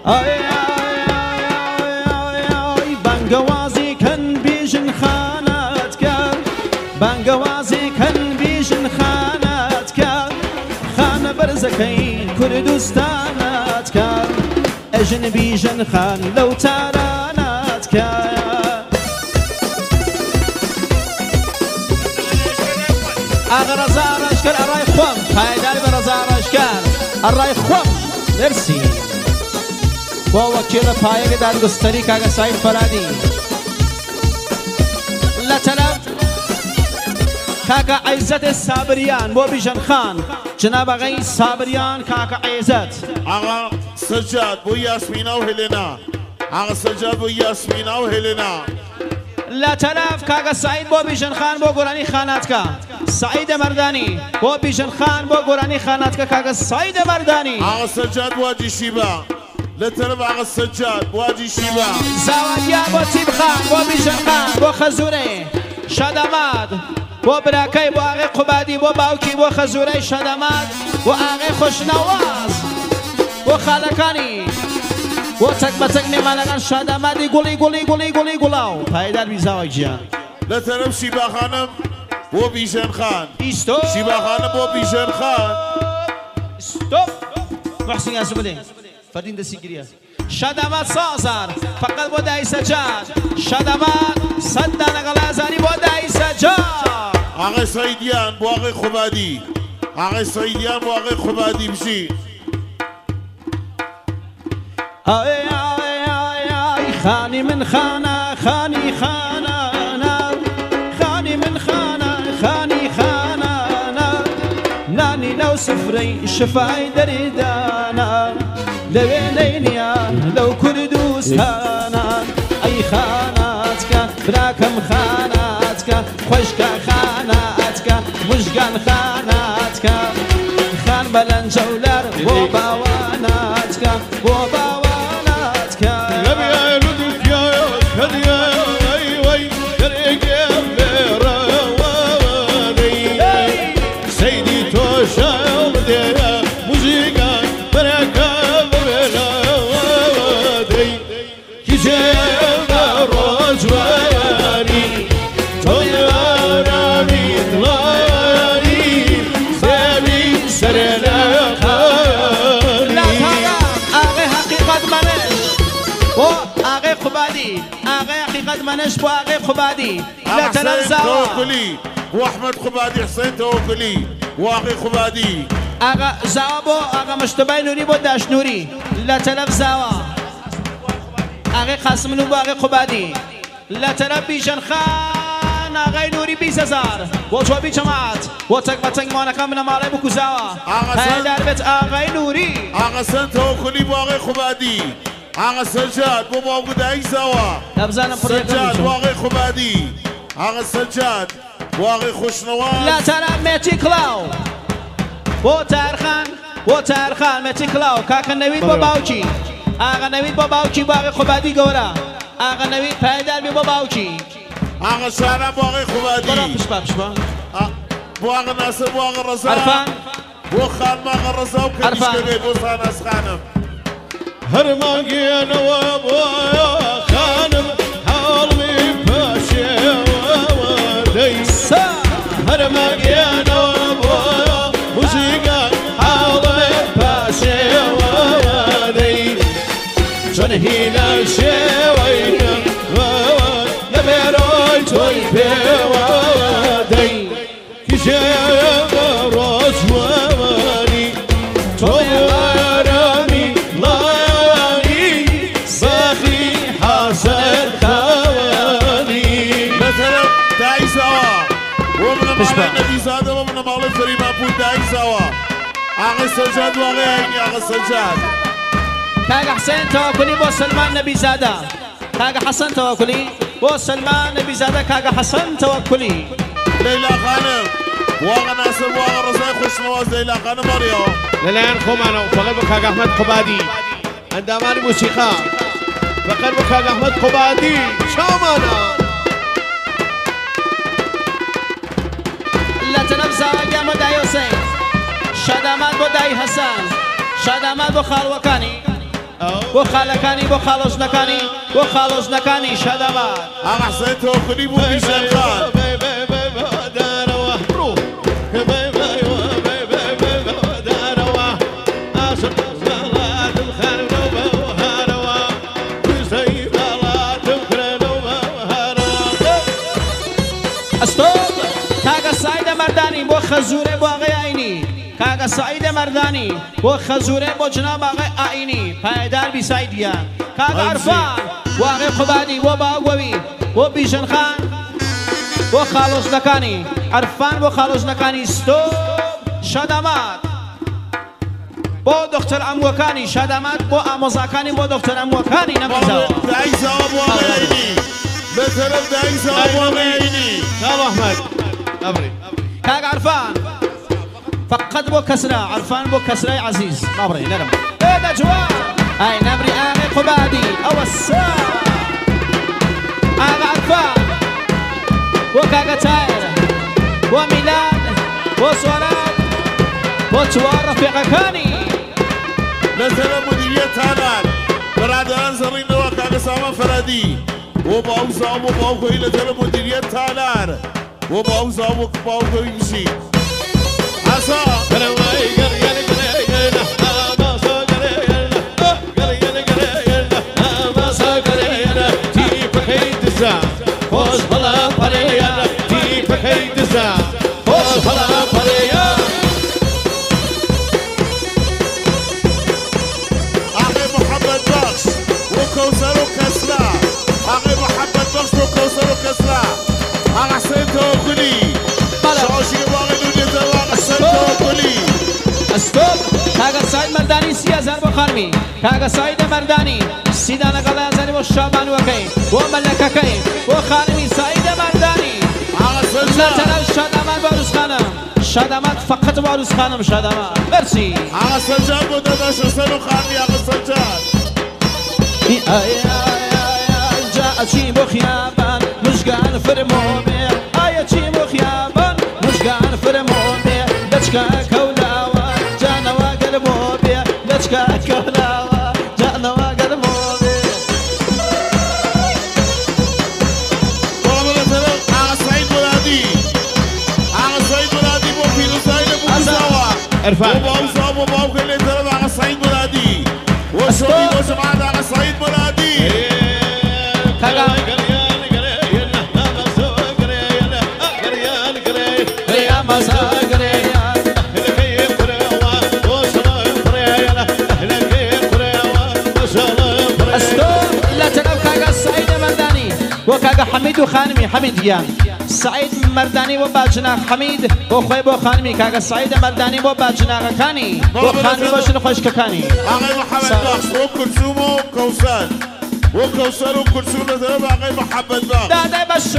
بانگوازی کن بیژن خانت کرد بانگوازی کن بیژن خانت کرد خانه برزکی کردستانت کرد اجن بیژن خان لو تارانت کرد اگر رزارش کرد ارای خوام پایداری بر رزارش کرد ارای خوام مرسی با وکیل پایه دادگستری کاغا سعید فرادی لطلب کاکا عزت صابریان بو بیژن خان جناب آقای صابریان کاکا عزت آقا سجاد بو یاسمینا و هلینا آقا سجاد بو یاسمینا و هلینا لطلب کاکا سعید بو بیژن خان بو گرانی خانات کا سعید مردانی بو بیژن خان بو گرانی خانات کا کاکا سعید مردانی آقا سجاد واجی شیبا لطلب آقا سجاد واجی شیبا زاویه بو تیب خان بو بیژن خان بو خزوره شاداماد بو براکای بو آقای قبادی بو باوکی بو خزوره شاداماد بو آقای خوشنواز بو خالکانی بو تک بتک میمانگان شادامادی گلی گلی گلی گلی گلاو پایدار بی زاوی جان لطلب شیبا خانم بو بیژن خان استوب شیبا خانم بو بیژن خان استوب محسن یاسمونه فردین دستی گریه شاداماد سازار فقط بو دای سجاد شاداماد صد دانه غلازانی بو دای سجاد آقای سعیدیان بو آقای خبادی آقای سعیدیان بو آقای خبادی بشی آی آی آی آی خانی من خانه خانی خانه خانی من خانه خانی خانه نانی لو سفري شفاي دريدانا لوينينيا لو كردوستانا اي خاناتك براكم خاناتك خوشك خاناتك مشقان خاناتك خان بلن جولر وباواناتك وباواناتك يا لطف يا كريا وي وي كريا سيدي توشا وديا موسيقى بركة بلادي كجينا رجواني طياراني طلاني سامي سرنا خاني لا تاغا آغي حقيقة منش بو آغي قبادي آغي حقيقة منش بو آغي قبادي لا تنزاوا توكلي واحمد خبادي حسين توكلي واقي خبادي آغا زاوا بو آغا مشتبه نوري بو داش نوري لا تلف زاوا آغي قاسم نو بو آغي قبادي لا تلف بیژن خان آغي نوري 20000 بو جوابي جماعت بو تك بتنگ مانكا من مالي بو كزاوا هاي دربت آغي نوري آقا سن توكلي واقي خبادي آقا سجاد بو بابو داي زوا نبزانم سجاد واقي خبادي آقا سجاد واقي خوشنوان لا تلف ميتي كلاو بو تارخان ميتي كلاو كاكا نويد بو باوچي آغا نويد بو باوچي بو آغي قبادي گورا آغا نويد پایدار بی بو باوچي آقا شارع واقي خبادي برا پشبا بو آقا ناصر بو آقا رزا عرفان بو خان ما آقا رزا و كنش كبير بو ساناس خانم هرمانقي انا وابويا خانم حالمي باشي ودي هرمانقي انا وابويا موسيقى حالمي باشي ودي شون هينا شوينا لبيروي توي بودي كشيا رجواني طيراني لاني باخي حسن خواني مثلا داعي سوا ومن مالي نبي زاده ومن مالي فريم ابو داعي سوا آقا سجاد واقعي عيني آقا سجاد كاغا حسين توكلي بو سلمان نبي زاده كاغا حسن توكلي بو سلمان نبي زاده كاغا حسن توكلي ليلى خانم واقع ناصر واقع رزاق خوشنواز ليلى خانم مريو للآن خمانو فقط بكاغ أحمد قبادي عندما الموسيقى فقط بكاغ أحمد قبادي شامانا لا تنفزا قام داي حسين شادامات بو داي حسن شادامات بو خالوكاني بۆ خالەکانی بۆ خاڵۆژنەکانی بۆ خاڵۆژنەکانی شەدەمات ئاغا حسەین تۆکلی بۆ بیژەنخان ئەستۆپ کاگە سایدە مەردانی بۆ خەزوورێ بۆ ئاغای ئاینی کاگە سایدە مەردانی بۆ خەزوورێ بۆ جناب ئاغای ئاینی پایدار بیسایدیان کاگە عەرفان بۆ ئاغای قوبادی بۆ باوگۆوی بۆ بیژەنخان بۆ خاڵۆژنەکانی عەرفان بۆ خاڵۆژنەکانی ستۆپ شەدەمات بۆ دۆختەر ئەمووەکانی شەدەمات بۆ ئامۆزاکانی بۆ دۆختەر ئەمووەکانی نەمەزەوە دایزەوە بۆ ئاغای ئاینی بەتەرەف دایزەوە بۆ ئاغای ئاینی شاڵ ئەحمەد ئەبڕی كاغ عرفان فقط بو كسرة عرفان بو كسرة عزيز نبري نرم هذا جواب هاي نبري آغي قبادي أو الساعة آغا عرفان وكاغا تاير وميلاد وصورات وتوار رفيق كاني مثلا مديرية تانان برادران زرين وكاغا سامان فرادي وباوزا وباوكو إلى ترى مديرية تانان وباوزا وباوكو يمشي عصا Pois falar pareia, tipo que dizer. Pois falar pareia. أخي محمد بخش وكوثر وكسرى أخي محمد بخش وكوثر وكسرى أخي حسين توكلي شاشي باغي دنيا تبع حسين توكلي استوب كاغا سعيد مرداني 3000 بو خانمي كاغا سعيد مرداني سيدانا قضايا زاني بو شابان وكي بو ملككي بو خانمي سعيد مرداني لا ترى الشادمان بارس خانم شادمات فقط بارس خانم شادمات مرسي أخي سجاد وداداش حسين وخانمي أخي سجاد جاء شيبو خيابان مشقان فرمومي آية شيبو خيابان مشقان فرمومي لتشكا كولاوا جانا وقلبوبي لتشكا كولاوا جانا وقلبوبي طلب الأثر أخي سعيد مرادي أخي سعيد مرادي بو فيلوسايل بو بوزاوا عرفان وبوزا وبوكو اللي ترى أخي سعيد مرادي وشوني وجماعة أخي سعيد مرادي كاغا يا مساقري استوب لا تلعب كاغا سعيد مرداني وكاغا حميد وخانمي حميد جيان سعيد مرداني وباجنا حميد وخوي بو خانمي كاغا سعيد مرداني وباجنا كاني وخانمي وشن خوشك كاني أخي محمد بخش وكلثوم وكوثر وكوثر وكلثوم نزل أخي محمد بخش دادا بشو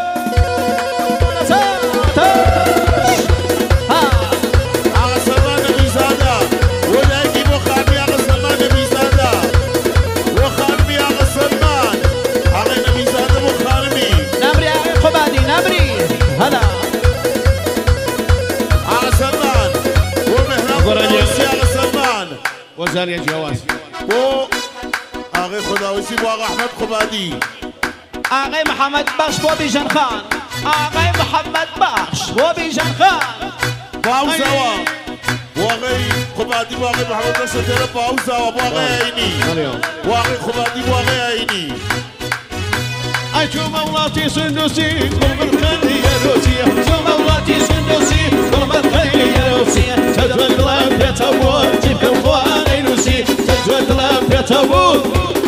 أخي سلمان نبي زادة ولكن وخانمي أخي سلمان نبي زادة وخانمي أخي سلمان أخي نبي زادة وخانمي نمري أخي قبادي نمري هلا أخي سلمان ومهرب خداوسي أخي سلمان وزاري جواز و أخي خداوسي وأخي أحمد قبادي آقای محمد بخش بو بیژن خان آقای محمد بخش بو بیژن خان باوزاوا وأخي قبادي وأخي محمد بخش ترى باوزاوا وأخي عيني وأخي قبادي وأخي عيني أشو مولاتي سندوسي قلب الخلي يا روسيا شو مولاتي سندوسي قلب الخلي يا روسيا تجوى القلب يا تابوت جيب الخوان يا روسي تجوى القلب يا تابوت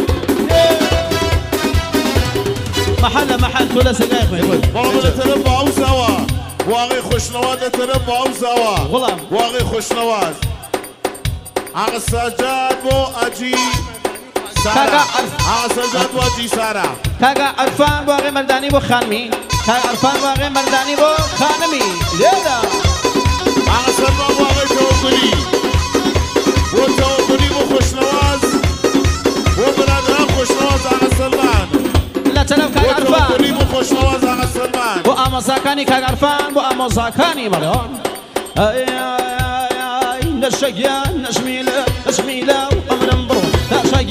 محل كل سقايق والله ترى باوزاوا وأخي خوشنواز ترى باوزاوا غلام وأخي خوشنواز أخي سجاد بو أجي سارة أخي سجاد بو أجي سارة كاغا عرفان بو آقای مردانی بو خانمی كاغا عرفان بو آقای مردانی بو خانمی لیدا أخي سلمان بو أخي توكلي وتوكلي بو خوشنواز وبرادران خوشنواز أخي سلمان لا تلف كاغا عرفان وتوكلي بو خوشنواز أخي سلمان بو آموزاکانی كاغا عرفان بو آموزاکانی مليون اي نشيا نشميله وامر مبروك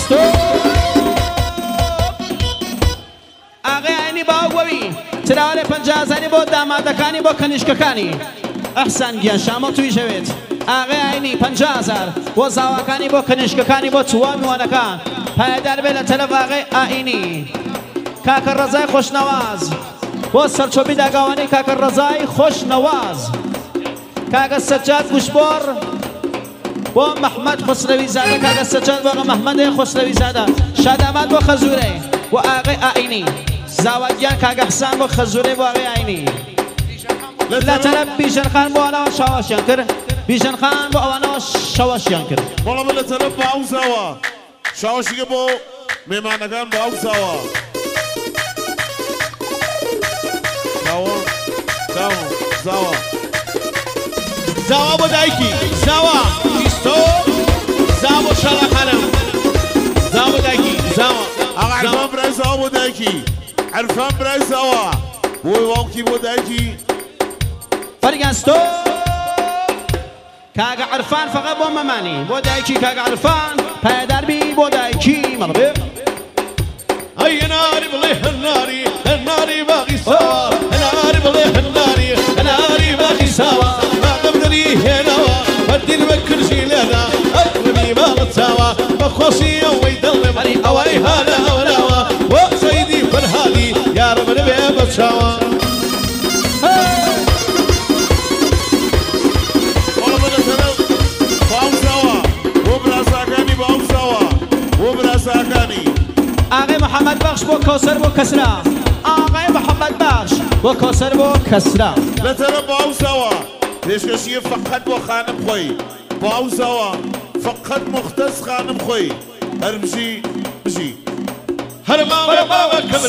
ئاغای عینی باوگوەوی تراوەڵێ 50,000 بۆ دامادەکانی بۆ کەنیشکەکانی ئەحسان گیان شامە توی ژەوێت ئاغای عینی 50,000 بۆ زاواکانی بۆ کەنیشکەکانی بۆ چوار میوانەکان پایدار بێ لە تەلەف ئاغای ئاینی کاکە ڕەزای خۆشنەواز بۆ سەرچۆبی داگاوانی کاکە ڕەزای خۆشنەواز کاکە سەجاد گوشبۆڕ بۆ محمد خسروی زاده کاکە سەجاد بۆ محمد خسروی زاده شادامات بۆ خەزورێ بۆ ئاغای ئاینی زاواگیان کاکە حسان بۆ خەزورێ بۆ ئاغای ئاینی لە تەلەف بیژەنخان بۆ ئەوانەوە شاوەشیان کرد بیژەنخان بۆ ئەوانەوە شاوەشیان کرد بەڵام لە تەلەف بە ئەو زاوە شاوەشیکە بۆ مێمانەکان بە ئەو زاوە زاوە زاوا بۆ دایکی زاوا ئیستۆ زاوا بۆ شاڵەخانم زاوا بۆ دایکی زاوا ئاغا عەرفان برای زاوە بۆ دایکی عەرفان برای زاوە بۆی واوکی بۆ دایکی فەرگەنستۆ کاگە عەرفان فەقەت بۆ مەمانی بۆ دایکی کاگە عەرفان پایداربی بۆ دایکی مەڵبێ ئەی هەناری بڵێ هەناری هەناری باقی ساوا هەناری بڵێ هەناری هەناری باقی ساوا مادەمدەری هێناوە بەدین بە کرژی لێدا ئەقلبی باڵت چاوە بە خۆشی ئەوەی دڵێ مەری ئەوەی هانە ئەوراوە بۆ سەیدی فەرهادی یارە بنەبێ بە چاوە ئاغای محەممەد بەخش بۆ کەوسەر بۆ کەسرا ئاغای محەممەد بەخش بۆ کەوسەر بۆ کەسرا لە تەرە بۆ ئەو زاوە پێشکەشیە فەقەت بۆ خانم خۆی بۆ ئەو زاوە فەقەت مختەس خانم خۆی هەر بژی هەر ماوە